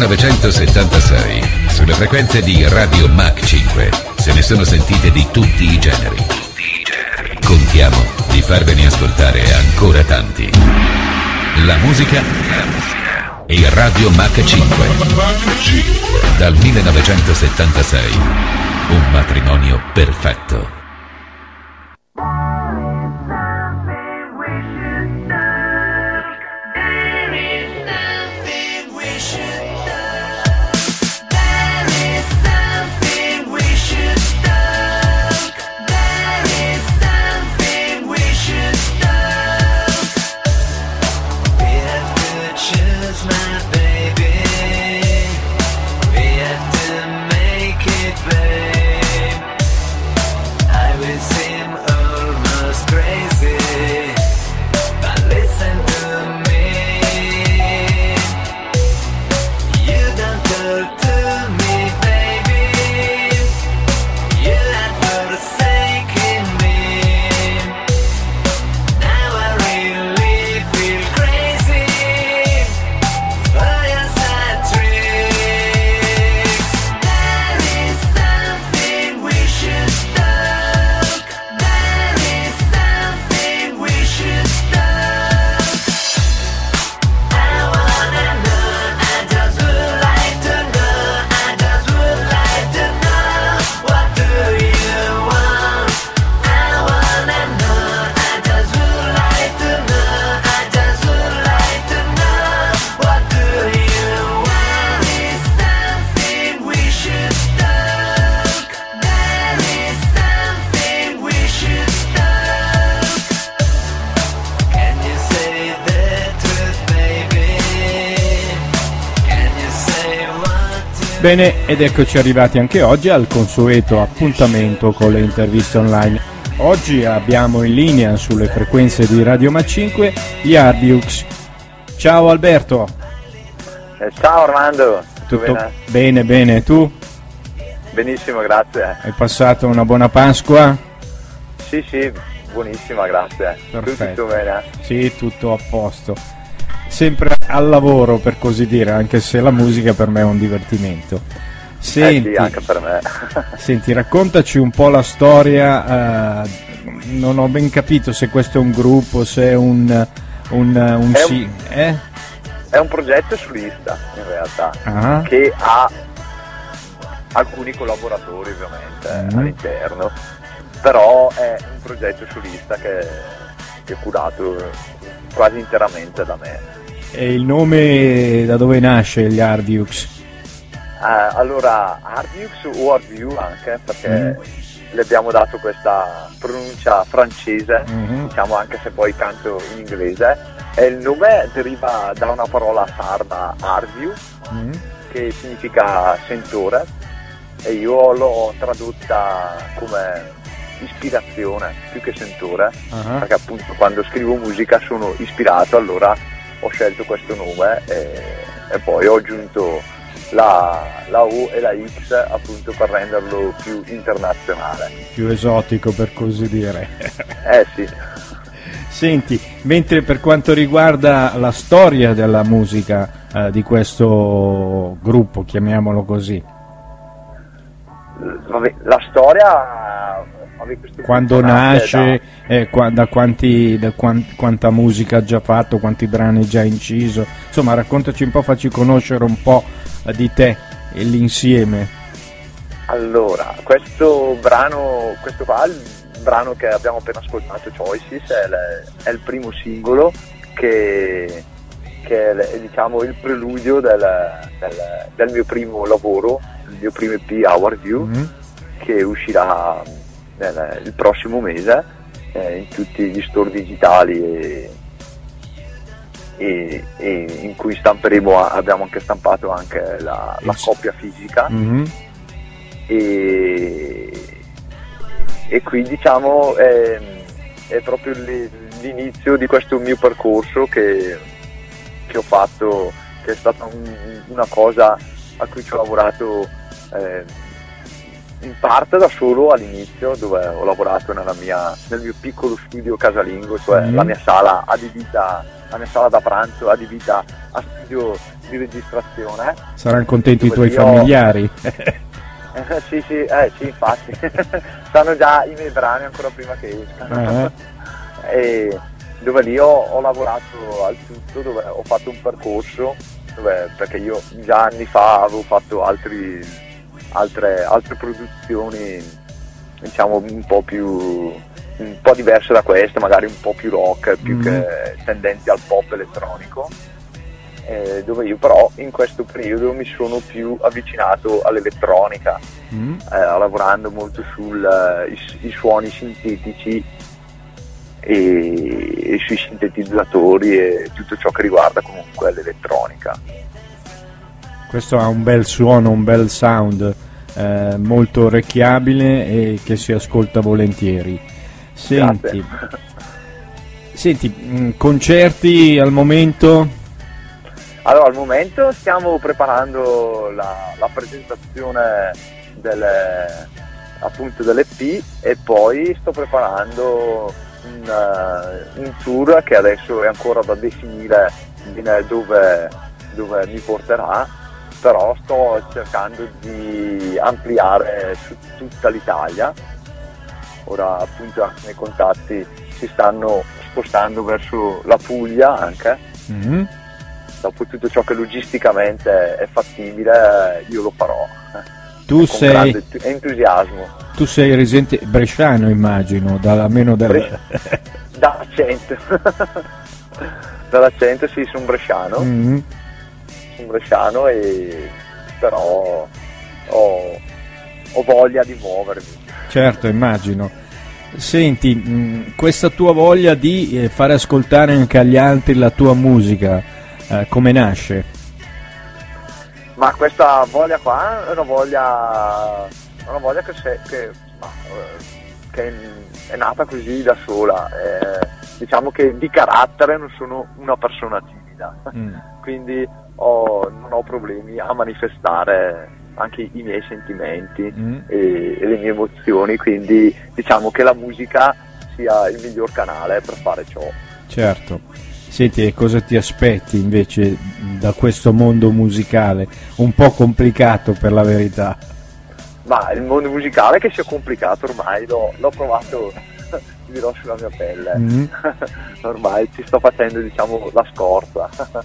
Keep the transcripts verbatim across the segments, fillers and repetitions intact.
millenovecentosettantasei, sulle frequenze di Radio Mach cinque, se ne sono sentite di tutti i generi. Contiamo di farvene ascoltare ancora tanti. La musica e Radio Mach cinque. Dal millenovecentosettantasei, un matrimonio perfetto. Bene, ed eccoci arrivati anche oggi al consueto appuntamento con le interviste online. Oggi abbiamo in linea sulle frequenze di Radio Mach cinque gli Ardiux. Ciao Alberto. Eh, ciao Armando. Tutto bene? Bene, bene, tu? Benissimo, grazie. Hai passato una buona Pasqua? Sì, sì, buonissima, grazie. Perfetto. Tutto bene? Sì, tutto a posto. Sempre al lavoro, per così dire, anche se la musica per me è un divertimento. Senti, eh sì, anche per me. Senti, raccontaci un po' la storia. Uh, non ho ben capito se questo è un gruppo, se è un un, un, è, sì, un eh? è un progetto solista in realtà, uh-huh. che ha alcuni collaboratori ovviamente uh-huh. all'interno, però è un progetto solista che, che è curato quasi interamente da me. E il nome da dove nasce gli Ardiux? Uh, allora, Ardiux o Ardiu anche, perché mm. le abbiamo dato questa pronuncia francese, mm-hmm. diciamo, anche se poi canto in inglese. E il nome deriva da una parola sarda, Ardiu, mm. che significa sentore, e io l'ho tradotta come ispirazione più che sentore, uh-huh. perché appunto quando scrivo musica sono ispirato, allora ho scelto questo nome e, e poi ho aggiunto la, la U e la X appunto per renderlo più internazionale, più esotico, per così dire. Eh sì. Senti, mentre per quanto riguarda la storia della musica eh, di questo gruppo, chiamiamolo così, vabbè, la storia, vabbè, quando nasce, da... Eh, qua, da quanti, da quant, quanta musica ha già fatto, quanti brani già inciso, insomma raccontaci un po', facci conoscere un po' di te e l'insieme. Allora, questo brano, questo qua, il brano che abbiamo appena ascoltato, Choices, è, le, è il primo singolo che, che è, diciamo, il preludio del, del, del mio primo lavoro, il mio primo E P, Our View, mm-hmm. che uscirà nel, il prossimo mese eh, in tutti gli store digitali e, e, e in cui stamperemo, abbiamo anche stampato anche la, la copia fisica, mm-hmm. e, e qui diciamo è, è proprio l'inizio di questo mio percorso che, che ho fatto, che è stata un, una cosa a cui ci ho lavorato eh, in parte da solo all'inizio, dove ho lavorato nella mia, nel mio piccolo studio casalingo, cioè mm. la mia sala adibita, la mia sala da pranzo adibita a studio di registrazione. Saranno contenti i tuoi io... familiari. Eh, sì, sì, eh, sì, infatti. Stanno già i miei brani ancora prima che escano. Uh-huh. E dove lì ho, ho lavorato al tutto, dove ho fatto un percorso, dove, perché io già anni fa avevo fatto altri, altre, altre produzioni, diciamo un po' più un po' diverse da queste, magari un po' più rock, più mm. che tendenti al pop elettronico. Eh, dove io però in questo periodo mi sono più avvicinato all'elettronica, mm. eh, lavorando molto sui uh, suoni sintetici e, e sui sintetizzatori e tutto ciò che riguarda comunque l'elettronica. Questo ha un bel suono, un bel sound, eh, molto orecchiabile e che si ascolta volentieri. Senti, senti mh, concerti al momento? Allora, al momento stiamo preparando la, la presentazione delle, appunto dell'E P, e poi sto preparando un, uh, un tour che adesso è ancora da definire dove, dove mi porterà, però sto cercando di ampliare su tutta l'Italia. Ora appunto anche i miei contatti si stanno spostando verso la Puglia anche. Mm-hmm. Dopo tutto ciò che logisticamente è fattibile, io lo farò. Tu con sei grande entusiasmo. Tu sei residente bresciano, immagino, da, almeno del... Bres- dall'accento. Dall'accento sì, sono bresciano. Mm-hmm. Sono bresciano e però ho, ho voglia di muovermi. Certo, immagino. Senti, mh, questa tua voglia di eh, fare ascoltare anche agli altri la tua musica, eh, come nasce? Ma questa voglia qua è una voglia, una voglia che, se, che, ma, che è nata così da sola. Eh, diciamo che di carattere non sono una persona timida, mm. quindi ho, non ho problemi a manifestare anche i miei sentimenti mm. e, e le mie emozioni, quindi diciamo che la musica sia il miglior canale per fare ciò. Certo. Senti, e cosa ti aspetti invece da questo mondo musicale? Un po' complicato, per la verità. Ma il mondo musicale che sia complicato ormai l'ho, l'ho provato, ti dirò, sulla mia pelle. Mm. Ormai ci sto facendo, diciamo, la scorza.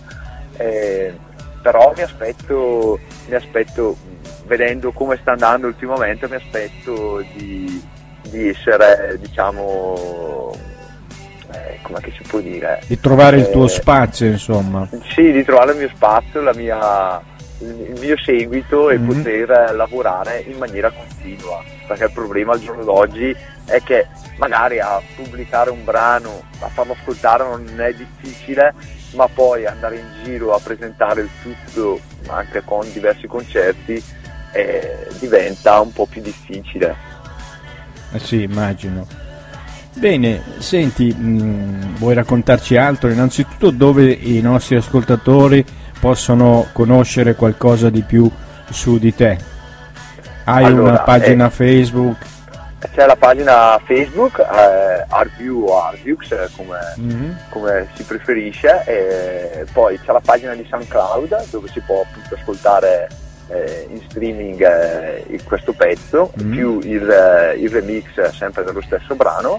eh, però mi aspetto, mi aspetto, vedendo come sta andando ultimamente, mi aspetto di, di essere, diciamo, eh, come che si può dire? Di trovare eh, il tuo spazio, insomma. Sì, di trovare il mio spazio, la mia, il mio seguito e mm-hmm. poter lavorare in maniera continua, perché il problema al giorno d'oggi è che magari a pubblicare un brano, a farlo ascoltare non è difficile, ma poi andare in giro a presentare il tutto anche con diversi concerti eh, diventa un po' più difficile. Eh sì, immagino. Bene, senti, mh, vuoi raccontarci altro? Innanzitutto, dove i nostri ascoltatori possono conoscere qualcosa di più su di te? Hai allora, una pagina eh, Facebook? C'è la pagina Facebook, eh, Arview o Arviux, come, mm-hmm. come si preferisce, e poi c'è la pagina di SoundCloud dove si può appunto ascoltare eh, in streaming eh, questo pezzo, mm-hmm. più il, eh, il remix sempre dello stesso brano.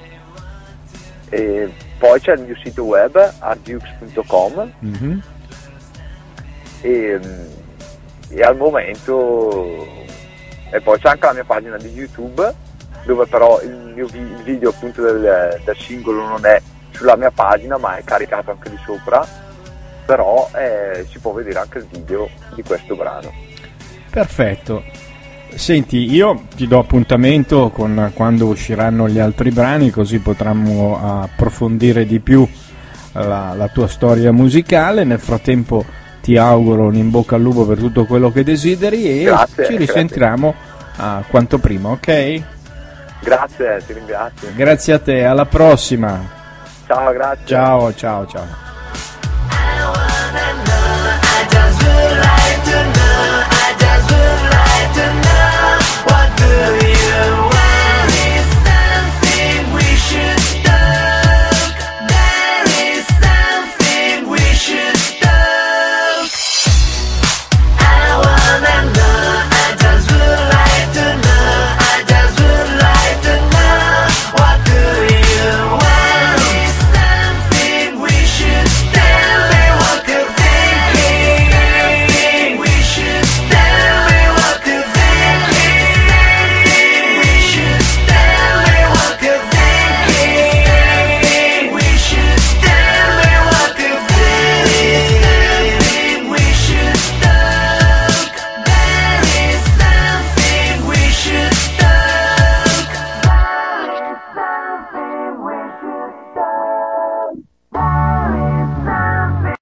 E poi c'è il mio sito web arviux punto com mm-hmm. e, e al momento e poi c'è anche la mia pagina di YouTube, dove però il mio vi- il video appunto del, del singolo non è sulla mia pagina ma è caricato anche di sopra, però eh, si può vedere anche il video di questo brano. Perfetto. Senti, io ti do appuntamento con quando usciranno gli altri brani, così potremo approfondire di più la, la tua storia musicale. Nel frattempo ti auguro un in bocca al lupo per tutto quello che desideri e grazie, ci risentiremo a quanto prima, ok? Grazie, ti ringrazio. Grazie a te, alla prossima. Ciao, grazie. Ciao, ciao, ciao.